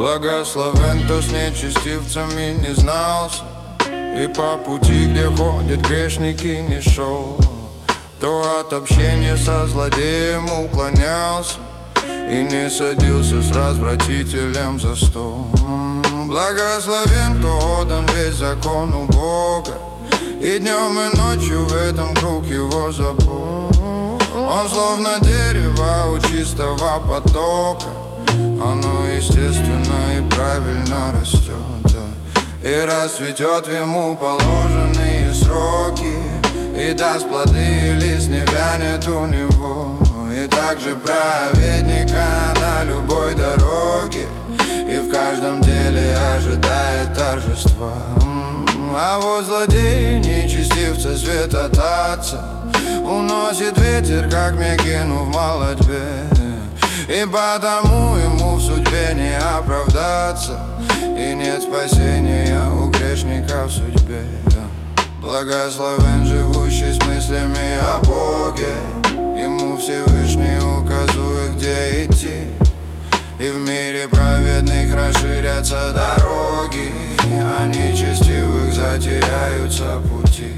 Благословен, кто с нечестивцами не знался, и по пути, где ходят грешники, не шел. Кто от общения со злодеем уклонялся и не садился с развратителем за стол. Благословен, кто отдан весь закон у Бога, и днем и ночью в этом круг его забот. Он словно дерево у чистого потока, оно естественно и правильно растет, и расцветет в ему положенные сроки, и даст плоды, и лист не вянет у него. И также праведника на любой дороге, и в каждом деле ожидает торжества. А вот злодей, нечестивца, святотатца, уносит ветер, как мекину в молодьбе, и потому ему в судьбе не оправдаться, и нет спасения у грешника в судьбе. Благословен живущий с мыслями о Боге, ему Всевышний указует, где идти, и в мире праведных расширятся дороги, а нечестивых затеряются пути.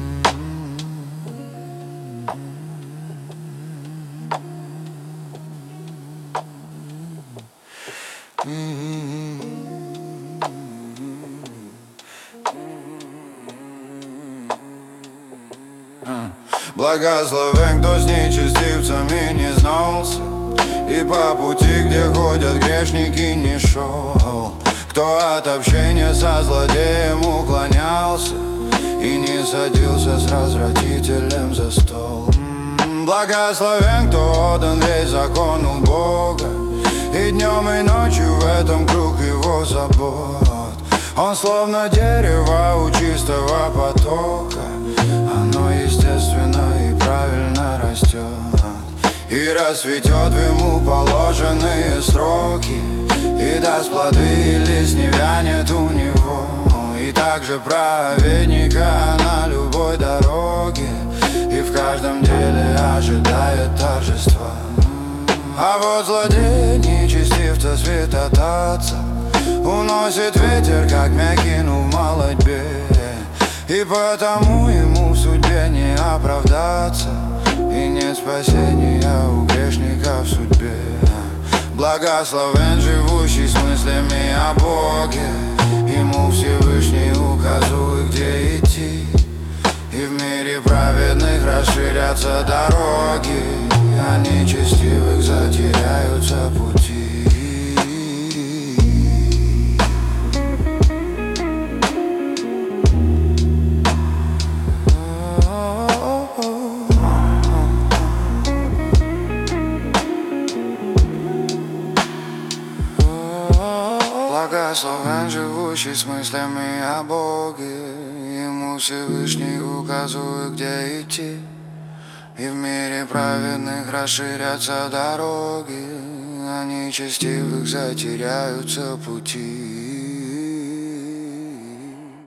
Благословен, кто с нечестивцами не знался, и по пути, где ходят грешники, не шел. Кто от общения со злодеем уклонялся и не садился с развратителем за стол. Благословен, кто отдан весь закон у Бога, и днем и ночью в этом круг его забот. Он словно дерево у чистого потока, оно естественно и правильно растет, и расцветет в ему положенные сроки, и даст плоды, и лист не вянет у него. И также праведника на любой дороге, и в каждом деле ожидает торжества. А вот злодей, нечестивца, святотатца, уносит ветер, как мякину в молодьбе, и потому ему в судьбе не оправдаться, и нет спасения у грешника в судьбе. Благословен живущий с мыслями о Боге, ему Всевышний указует, где идти, и в мире праведных расширятся дороги, а нечестивых затеряются пути. Благословен живущий с мыслями о Боге, ему Всевышний указует, где идти, и в мире праведных расширятся дороги, а нечестивых затеряются пути.